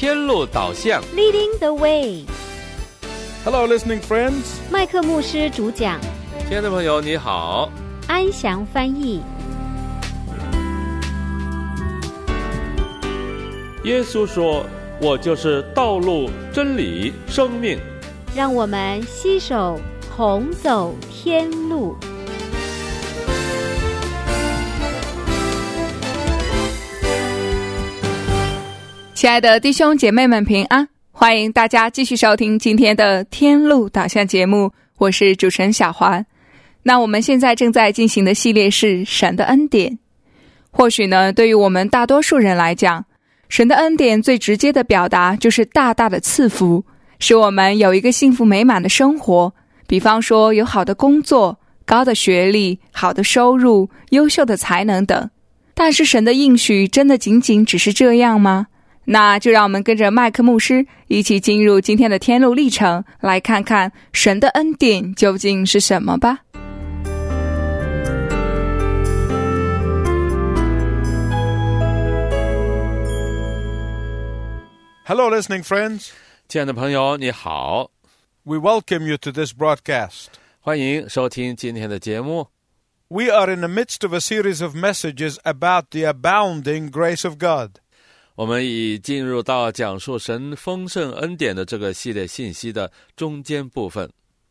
天路导向 Leading the way. Hello, listening friends. 麦克牧师主讲， 亲爱的朋友你好， 安详翻译。 耶稣说，我就是道路、真理、生命。 让我们携手同走天路。 亲爱的弟兄姐妹们平安，欢迎大家继续收听今天的天路导向节目，我是主持人小环。那我们现在正在进行的系列是神的恩典。或许呢，对于我们大多数人来讲，神的恩典最直接的表达就是大大的赐福，使我们有一个幸福美满的生活，比方说有好的工作、高的学历、好的收入、优秀的才能等。但是神的应许真的仅仅只是这样吗？那就让我们跟着麦克牧师一起进入今天的天路历程，来看看神的恩典究竟是什么吧。 Hello, listening friends. 亲爱的朋友你好， We welcome you to this broadcast. 欢迎收听今天的节目。 We are in the midst of a series of messages about the abounding grace of God. 我们已进入到讲述神丰盛恩典的这个系列信息的中间部分。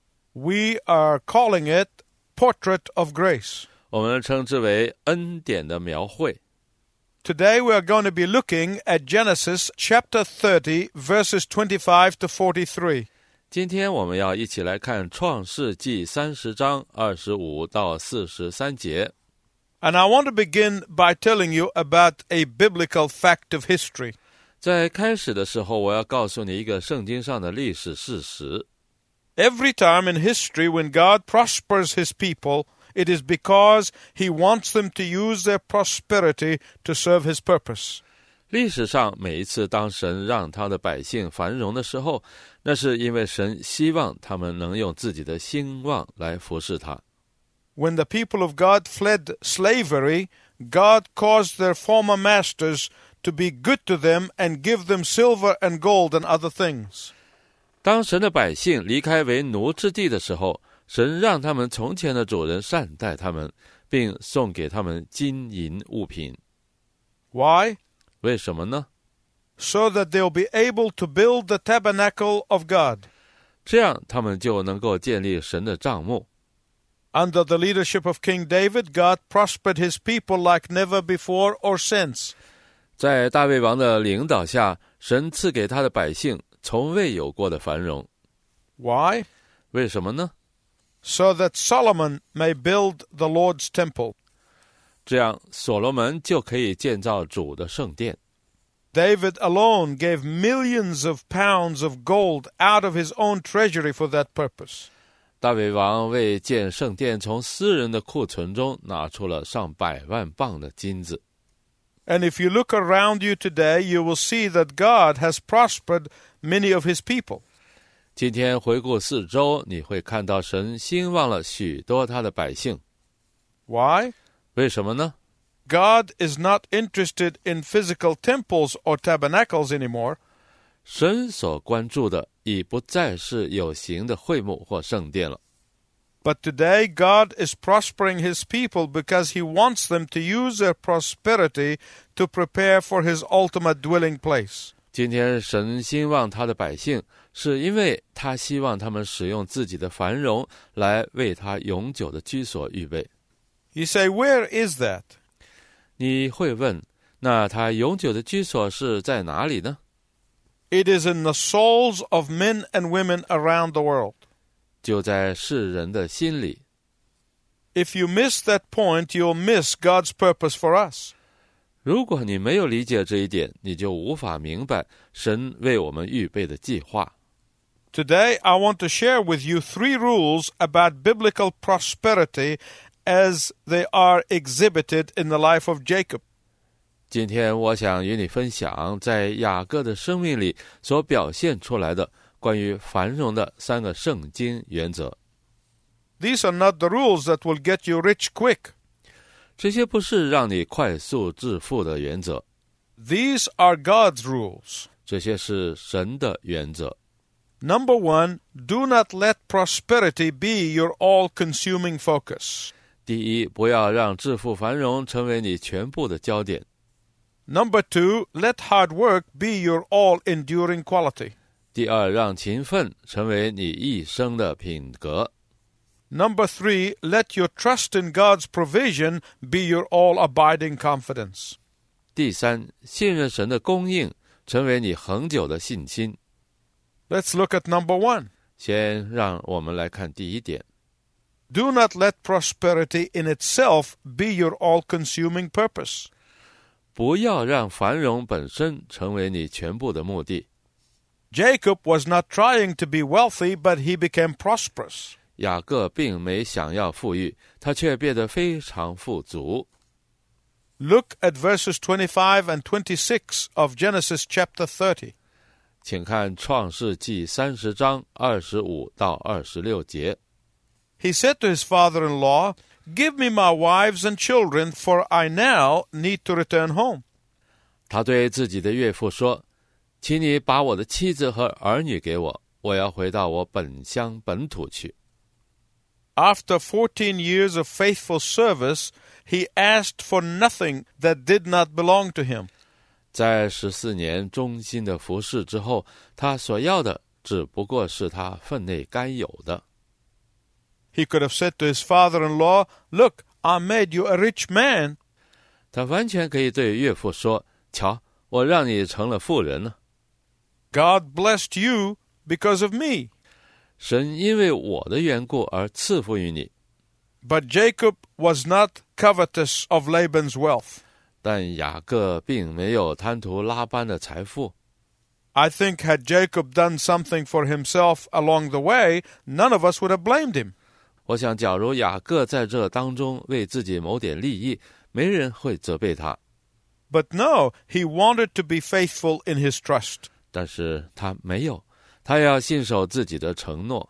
We are calling it Portrait of Grace. 我们称之为恩典的描绘。 Today we are going to be looking at Genesis chapter 30, verses 25 to 43. 今天我们要一起来看创世纪30章25到43节。 And I want to begin by telling you about a biblical fact of history. 在开始的时候，我要告诉你一个圣经上的历史事实。 Every time in history when God prospers his people, it is because he wants them to use their prosperity to serve his purpose. 历史上每一次当神让他的百姓繁荣的时候，那是因为神希望他们能用自己的兴旺来服侍他。 When the people of God fled slavery, God caused their former masters to be good to them and give them silver and gold and other things. 当神的百姓离开为奴之地的时候，神让他们从前的主人善待他们，并送给他们金银物品。 Why? 为什么呢？ So that they'll be able to build the tabernacle of God. 这样他们就能够建立神的帐幕。 Under the leadership of King David, God prospered his people like never before or since. 在大卫王的领导下，神赐给他的百姓从未有过的繁荣。 Why? 为什么呢？ So that Solomon may build the Lord's temple. 这样所罗门就可以建造主的圣殿。 David alone gave millions of pounds of gold out of his own treasury for that purpose. 大卫王为建圣殿，从私人的库存中拿出了上百万磅的金子。 And if you look around you today, you will see that God has prospered many of his people. 今天回顾四周，你会看到神兴旺了许多他的百姓。 Why? 为什么呢？ God is not interested in physical temples or tabernacles anymore. 神所关注的已不再是有形的会幕或圣殿了。 But today, God is prospering his people because he wants them to use their prosperity to prepare for his ultimate dwelling place. 今天神兴旺他的百姓，是因为他希望他们使用自己的繁荣来为他永久的居所预备。 You say, where is that? 你会问，那他永久的居所是在哪里呢？ It is in the souls of men and women around the world. 就在世人的心里。 If you miss that point, you'll miss God's purpose for us. 如果你没有理解这一点，你就无法明白神为我们预备的计划。 Today, I want to share with you 3 rules about biblical prosperity as they are exhibited in the life of Jacob. 今天我想与你分享在雅各的生命里所表现出来的关于繁荣的3个圣经原则。 These are not the rules that will get you rich quick. 这些不是让你快速致富的原则， These are God's rules. 这些是神的原则。 Number 1, do not let prosperity be your all-consuming focus. 第一，不要让致富繁荣成为你全部的焦点。 Number 2, let hard work be your all-enduring quality. 第二，让勤奋成为你一生的品格。 Number 3, let your trust in God's provision be your all-abiding confidence. 第三，信任神的供应成为你恒久的信心。 Let's look at number 1. 先让我们来看第一点。 Do not let prosperity in itself be your all-consuming purpose. 不要让繁荣本身成为你全部的目的。 Jacob was not trying to be wealthy, but he became prosperous. 雅各并没想要富裕，他却变得非常富足。 Look at verses 25 and 26 of Genesis chapter 30. 请看创世纪30章25到26节。 He said to his father-in-law, Give me my wives and children, for I now need to return home. 他对自己的岳父说，请你把我的妻子和儿女给我，我要回到我本乡本土去。 After 14 years of faithful service, he asked for nothing that did not belong to him. 在14年忠心的服侍之后，他所要的只不过是他分内该有的。 He could have said to his father-in-law, Look, I made you a rich man. 他完全可以对岳父说，瞧，我让你成了富人了。 God blessed you because of me. 神因为我的缘故而赐福于你。 But Jacob was not covetous of Laban's wealth. 但雅各并没有贪图拉班的财富。 I think had Jacob done something for himself along the way, none of us would have blamed him. 我想假如雅各在这当中为自己谋点利益，没人会责备他。 But no, he wanted to be faithful in his trust. 但是他没有，他要信守自己的承诺。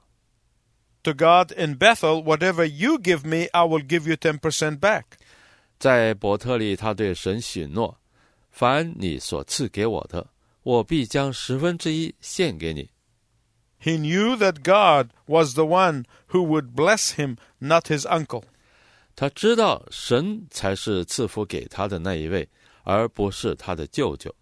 To God in Bethel, whatever you give me, I will give you 10% back. 在伯特利，他对神许诺，凡你所赐给我的，我必将1/10献给你。 He knew that God was the one who would bless him, not his uncle. 他知道神才是赐福给他的那一位，而不是他的舅舅。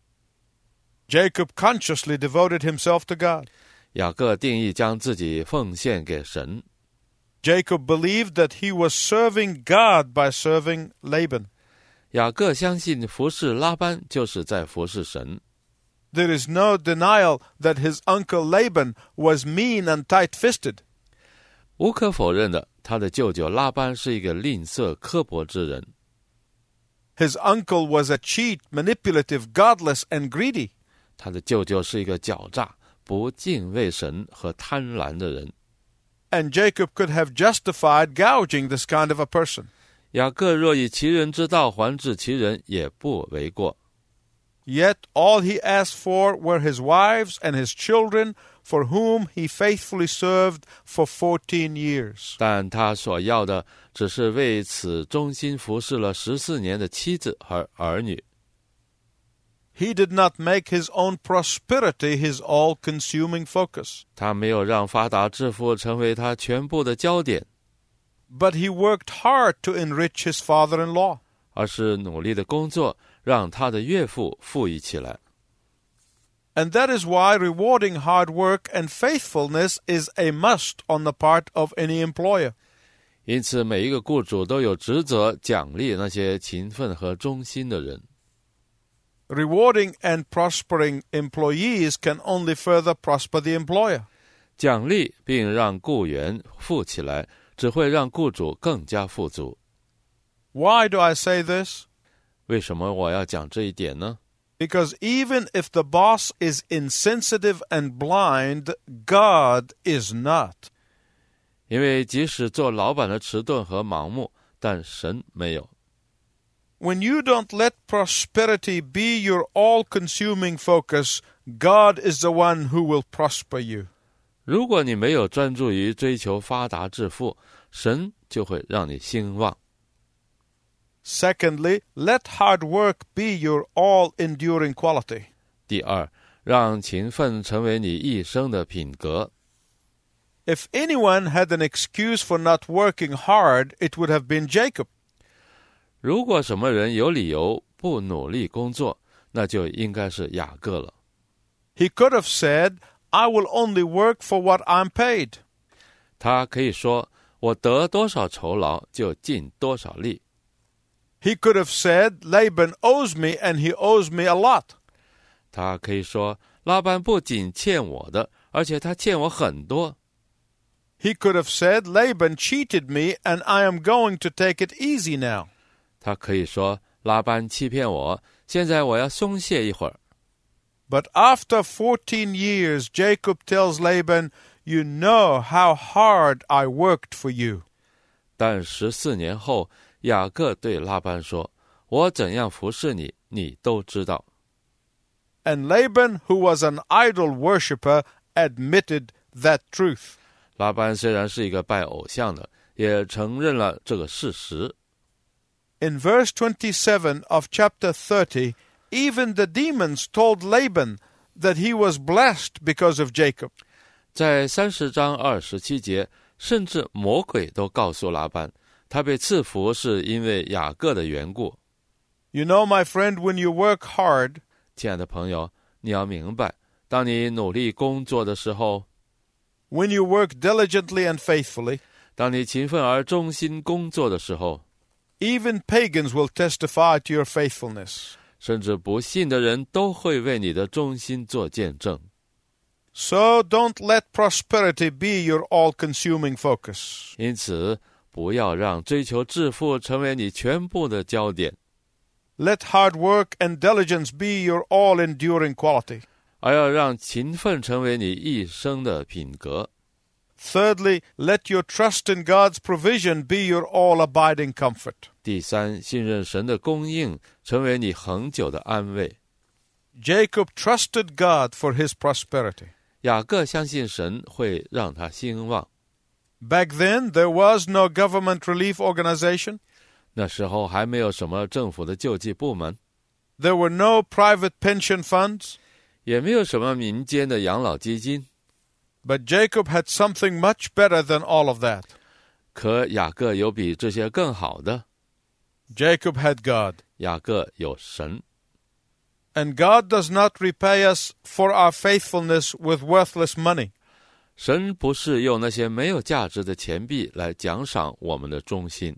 Jacob consciously devoted himself to God. 雅各定义将自己奉献给神。 Jacob believed that he was serving God by serving Laban. 雅各相信服侍拉班就是在服侍神。 There is no denial that his uncle Laban was mean and tight-fisted. 无可否认的，他的舅舅拉班是一个吝啬刻薄之人。 His uncle was a cheat, manipulative, godless, and greedy. 他的舅舅是一个狡诈、不敬畏神和贪婪的人。 And Jacob could have justified gouging this kind of a person. 雅各若以其人之道还治其人，也不为过。 Yet all he asked for were his wives and his children, for whom he faithfully served for 14 years. 但他所要的只是为此忠心服侍了14年的妻子和儿女。 He did not make his own prosperity his all-consuming focus. 他没有让发达致富成为他全部的焦点， But he worked hard to enrich his father-in-law. 而是努力的工作，让他的岳父富裕起来。 And that is why rewarding hard work and faithfulness is a must on the part of any employer. 因此，每一个雇主都有职责奖励那些勤奋和忠心的人。 Rewarding and prospering employees can only further prosper the employer. 奖励并让雇员富起来，只会让雇主更加富足。 Why do I say this? 为什么我要讲这一点呢？ Because even if the boss is insensitive and blind, God is not. 因为即使做老板的迟钝和盲目，但神没有。 When you don't let prosperity be your all-consuming focus, God is the one who will prosper you. 如果你没有专注于追求发达致富，神就会让你兴旺。 Secondly, let hard work be your all-enduring quality. 第二， 让勤奋成为你一生的品格。 If anyone had an excuse for not working hard, it would have been Jacob. 如果什么人有理由不努力工作，那就应该是雅各了。 He could have said, I will only work for what I'm paid. 他可以说，我得多少酬劳就尽多少力。 He could have said, Laban owes me and he owes me a lot. 他可以说，拉班不仅欠我的，而且他欠我很多。 He could have said, Laban cheated me and I am going to take it easy now. 他可以说，拉班欺骗我，现在我要松懈一会儿。 But after 14 years, Jacob tells Laban, You know how hard I worked for you. 但14年后，雅各对拉班说，我怎样服侍你，你都知道。 And Laban, who was an idol worshipper, admitted that truth. 拉班虽然是一个拜偶像的，也承认了这个事实。 In verse 27 of chapter 30, even the demons told Laban that he was blessed because of Jacob. 在30章27节，甚至魔鬼都告诉拉班，他被赐福是因为雅各的缘故。 You know, my friend, when you work hard, 亲爱的朋友，你要明白，当你努力工作的时候， when you work diligently and faithfully, 当你勤奋而忠心工作的时候， even pagans will testify to your faithfulness. 甚至不信的人都会为你的忠心做见证。 So don't let prosperity be your all-consuming focus. 因此，不要让追求致富成为你全部的焦点。 Let hard work and diligence be your all-enduring quality. 而要让勤奋成为你一生的品格。 Thirdly, let your trust in God's provision be your all-abiding comfort. 第三，信任神的供应成为你恒久的安慰。 Jacob trusted God for his prosperity. 雅各相信神会让他兴旺。 Back then, there was no government relief organization. 那时候还没有什么政府的救济部门， There were no private pension funds. 也没有什么民间的养老基金。 But Jacob had something much better than all of that. 可雅各有比这些更好的。 Jacob had God. 雅各有神。 And God does not repay us for our faithfulness with worthless money. 神不是用那些没有价值的钱币来奖赏我们的忠心。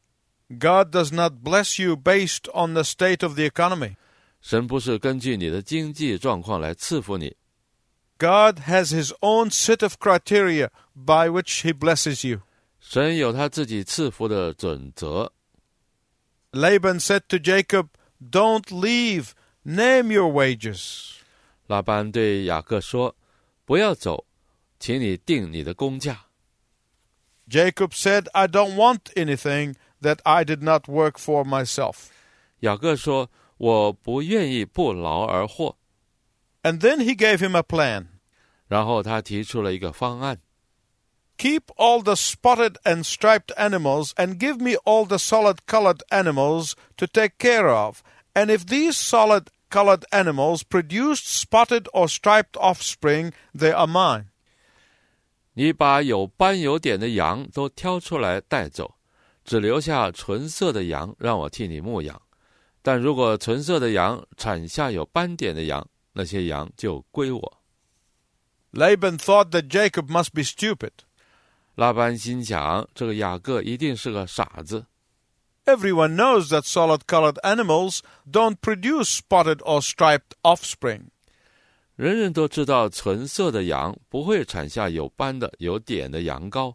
God does not bless you based on the state of the economy. 神不是根据你的经济状况来赐福你。 God has his own set of criteria by which he blesses you. 神有他自己赐福的准则。 Laban said to Jacob, Don't leave, name your wages. 拉班对雅各说，不要走，请你定你的工价。 Jacob said, I don't want anything that I did not work for myself. 雅各说，我不愿意不劳而获。 And then he gave him a plan. 然后他提出了一个方案。 Keep all the spotted and striped animals and give me all the solid-colored animals to take care of. And if these solid-colored animals produced spotted or striped offspring, they are mine. 你把有斑有点的羊都挑出来带走，只留下纯色的羊让我替你牧养。但如果纯色的羊产下有斑点的羊，那些羊就归我。 Laban thought that Jacob must be stupid. 拉班心想，这个雅各一定是个傻子。 Everyone knows that solid-colored animals don't produce spotted or striped offspring. 人人都知道纯色的羊不会产下有斑的有点的羊羔。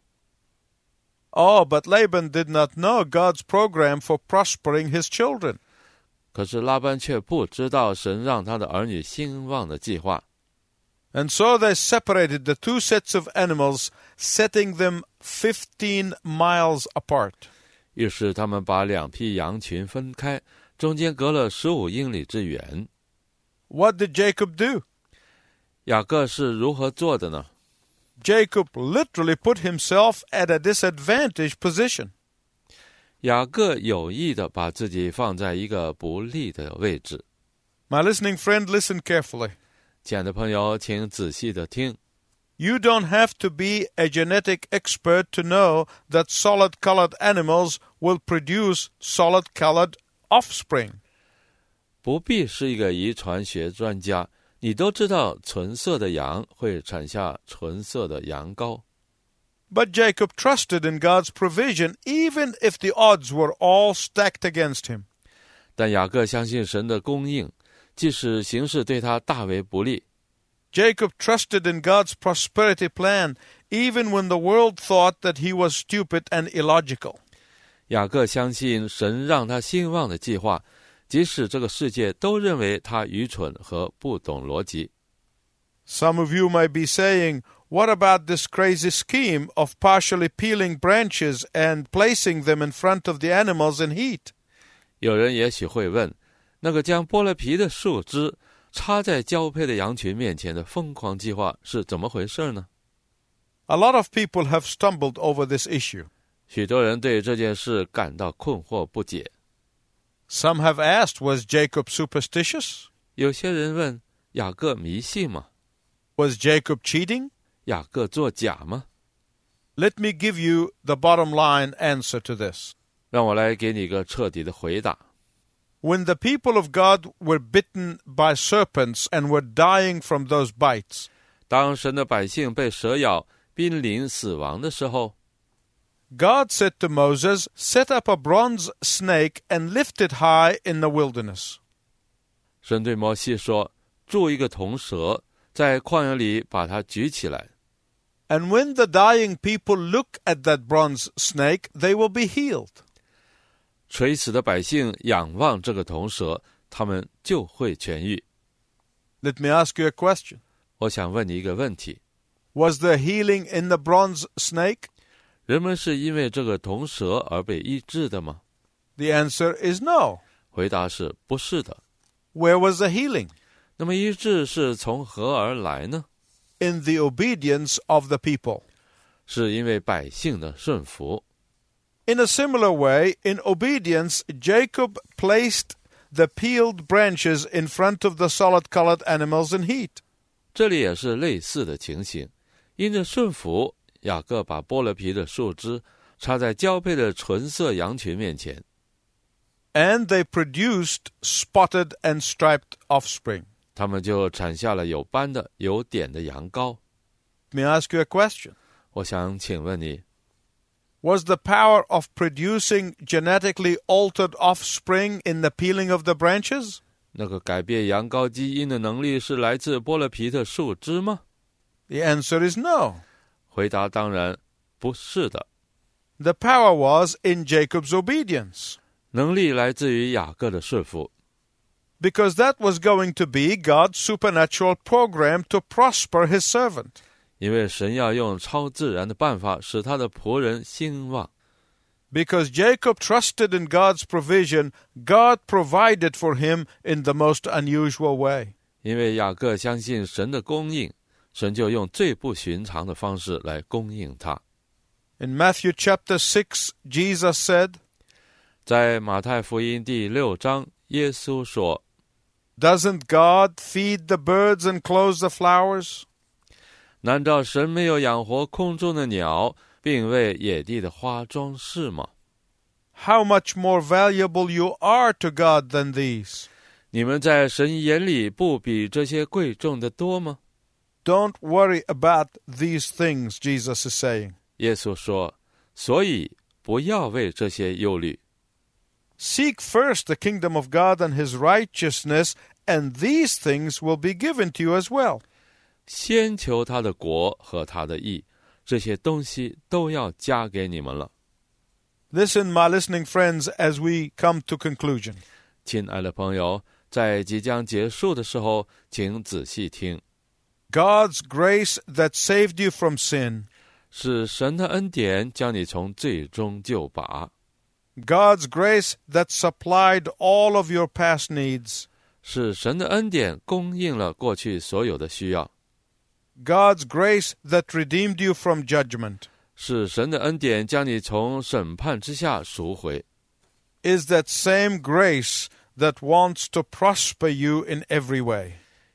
Oh, but Laban did not know God's program for prospering his children. 可是拉班却不知道神让他的儿女兴旺的计划。 And so they separated the two sets of animals, setting them 15 miles apart. 于是他们把两批羊群分开，中间隔了15英里之远。 What did Jacob do? 雅各是如何做的呢？ Jacob literally put himself at a disadvantaged position. 雅各有意地把自己放在一个不利的位置。 My listening friend, listen carefully. 亲爱的朋友，请仔细的听。 You don't have to be a genetic expert to know that solid-colored animals will produce solid-colored offspring. 不必是一个遗传学专家，你都知道纯色的羊会产下纯色的羊羔。 But Jacob trusted in God's provision even if the odds were all stacked against him. 但雅各相信神的供应，即使形势对他大为不利。 Jacob trusted in God's prosperity plan even when the world thought that he was stupid and illogical. 雅各相信神让他兴旺的计划，即使这个世界都认为他愚蠢和不懂逻辑。 Some of you might be saying, what about this crazy scheme of partially peeling branches and placing them in front of the animals in heat? 有人也许会问，那个将剥了皮的树枝插在交配的羊群面前的疯狂计划是怎么回事呢？ A lot of people have stumbled over this issue. 许多人对这件事感到困惑不解。 Some have asked, was Jacob superstitious? 有些人问，雅各迷信吗？ Was Jacob cheating? 雅各作假吗？ Let me give you the bottom line answer to this. 让我来给你一个彻底的回答。 When the people of God were bitten by serpents and were dying from those bites, 当神的百姓被蛇咬，濒临死亡的时候， God said to Moses, set up a bronze snake and lift it high in the wilderness. 神对摩西说，铸一个铜蛇，在旷野里把它举起来。 And when the dying people look at that bronze snake, they will be healed. 垂死的百姓仰望这个铜蛇，他们就会痊愈。 Let me ask you a question. 我想问你一个问题， Was there healing in the bronze snake? 人们是因为这个铜蛇而被医治的吗？ The answer is no. 回答是不是的。 Where was the healing? 那么医治是从何而来呢？ In the obedience of the people. 是因为百姓的顺服。 In a similar way, in obedience, Jacob placed the peeled branches in front of the solid-colored animals in heat. 这里也是类似的情形，因着顺服，雅各把剥了皮的树枝插在交配的纯色羊群面前。 And they produced spotted and striped offspring. 他们就产下了有斑的、有点的羊羔。 Let me ask you a question. 我想请问你， Was the power of producing genetically altered offspring in the peeling of the branches? 那个改变羊羔基因的能力是来自剥了皮的树枝吗？ The answer is no. 回答当然不是的。 The power was in Jacob's obedience. 能力来自于雅各的顺服， Because that was going to be God's supernatural program to prosper his servant. 因为神要用超自然的办法使他的仆人兴旺。 Because Jacob trusted in God's provision, God provided for him in the most unusual way. 因为雅各相信神的供应，神就用最不寻常的方式来供应他。 In Matthew chapter 6, Jesus said, 在马太福音第6章，耶稣说， Doesn't God feed the birds and clothe the flowers? 难道神没有养活空中的鸟，并为野地的花装饰吗？ How much more valuable you are to God than these? 你们在神眼里不比这些贵重的多吗？ Don't worry about these things, Jesus is saying. 耶稣说，所以不要为这些忧虑。 Seek first the kingdom of God and his righteousness, and these things will be given to you as well. 先求他的国和他的义，这些东西都要加给你们了。 Listen, my listening friends, as we come to conclusion. 亲爱的朋友，在即将结束的时候，请仔细听， God's grace that saved you from sin. 是神的恩典将你从罪中救拔， God's grace that supplied all of your past needs. 是神的恩典供应了过去所有的需要， God's grace that redeemed you from judgment. 是神的恩典将你从审判之下赎回， Is that same grace that wants to prosper you in every way.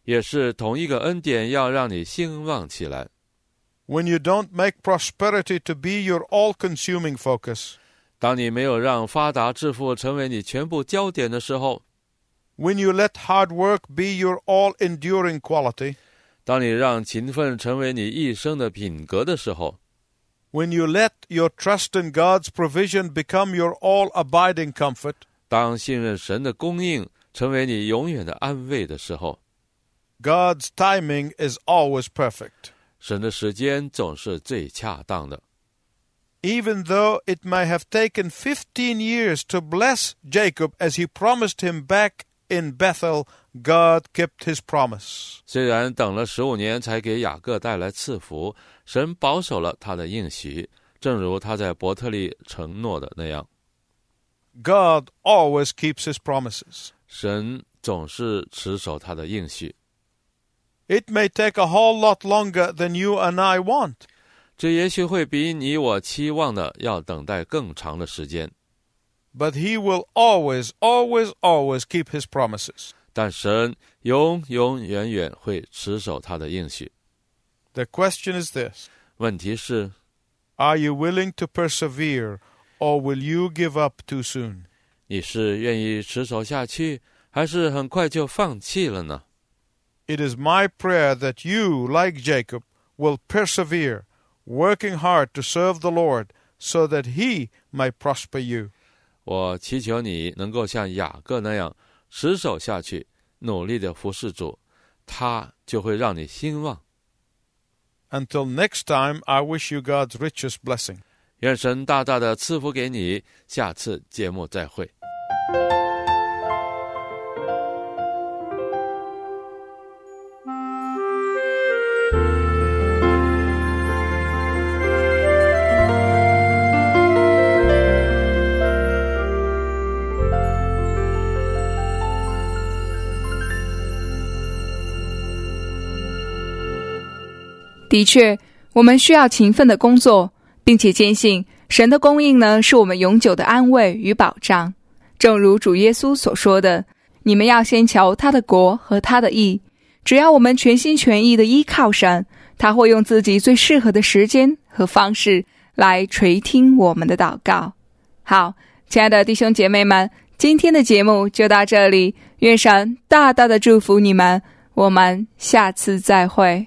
也是同一个恩典要让你兴旺起来。 When you don't make prosperity to be your all-consuming focus, 当你没有让发达致富成为你全部焦点的时候， when you let hard work be your all-enduring quality, 当你让勤奋成为你一生的品格的时候， when you let your trust in God's provision become your all-abiding comfort, 当信任神的供应成为你永远的安慰的时候， God's timing is always perfect. 神的时间总是最恰当的。 Even though it may have taken 15 years to bless Jacob as he promised him back in Bethel, God kept his promise. 虽然等了15年才给雅各带来赐福，神保守了他的应许，正如他在伯特利承诺的那样。 God always keeps his promises. 神总是持守他的应许。 It may take a whole lot longer than you and I want. 这也许会比你我期望的要等待更长的时间， But he will always, always, always keep his promises. 但神永永远远会持守他的应许。 The question is this: 问题是， Are you willing to persevere, or will you give up too soon? 你是愿意持守下去，还是很快就放弃了呢？ It is my prayer that you, like Jacob, will persevere, working hard to serve the Lord, so that he might prosper you. 我祈求你能够像雅各那样持守下去，努力的服侍主，他就会让你兴旺。 Until next time, I wish you God's richest blessing. 愿神大大的赐福给你，下次节目再会。 的确，我们需要勤奋的工作，并且坚信神的供应呢，是我们永久的安慰与保障。正如主耶稣所说的，你们要先求他的国和他的义。只要我们全心全意的依靠神，他会用自己最适合的时间和方式来垂听我们的祷告。好，亲爱的弟兄姐妹们，今天的节目就到这里，愿神大大的祝福你们，我们下次再会。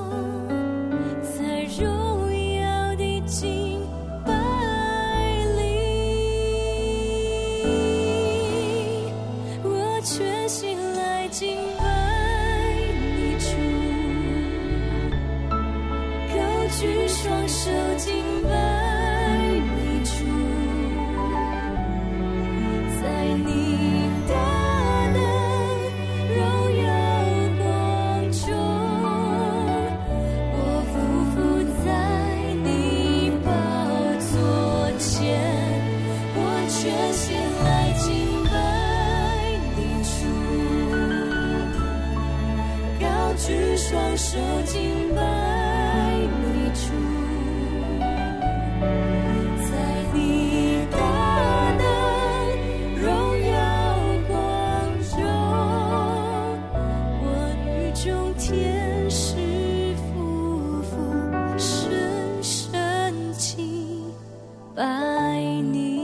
在荣耀的敬拜里。 全心来敬拜你主，高举双手敬拜你主，在你大能荣耀光中，我与众天使夫妇深深敬拜你。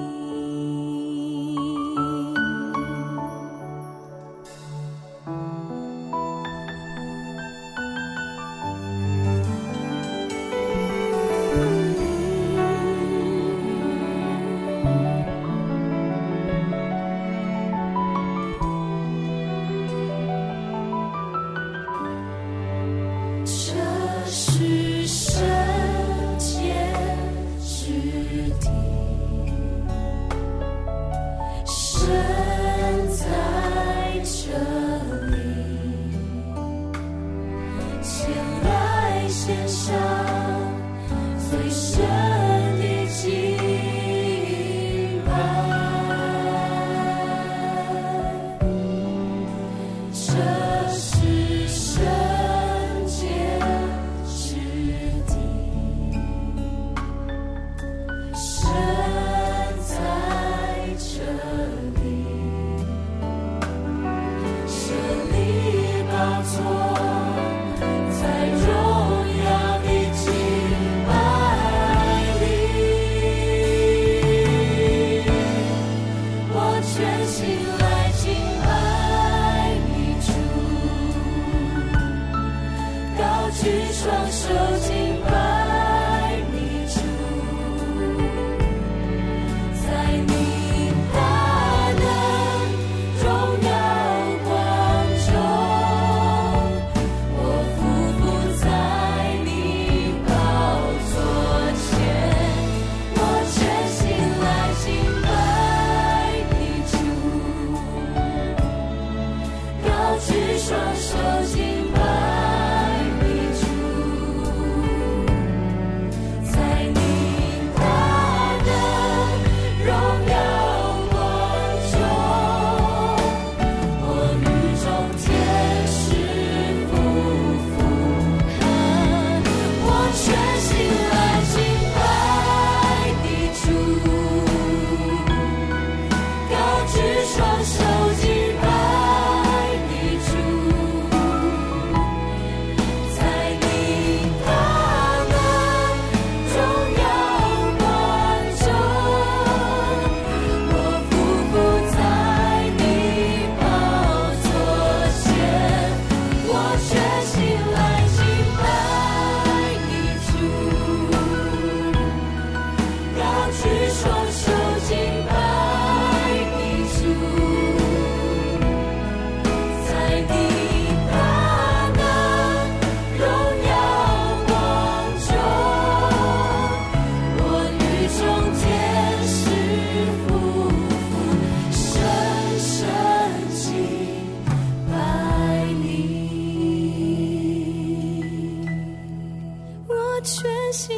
这是圣洁之地，神在这里，前来献上最深的敬拜。这是圣洁之地，神在这里，设立宝座，在荣耀的敬拜里，我全心来敬拜你主，高举双手敬拜你主，在你大能荣耀光中，我匍匐在你宝座前，我全心来敬拜你主，高举双手敬拜你主，在你大能荣耀光中，我与众天使夫妇我全心来敬拜你主，高举双手敬拜你主，在你大能荣耀光中，我匍匐在你宝座前，我全心来敬拜你主，高举双手敬拜你主，在你大能荣耀光中，我与众天使夫妇深深敬拜你，我全心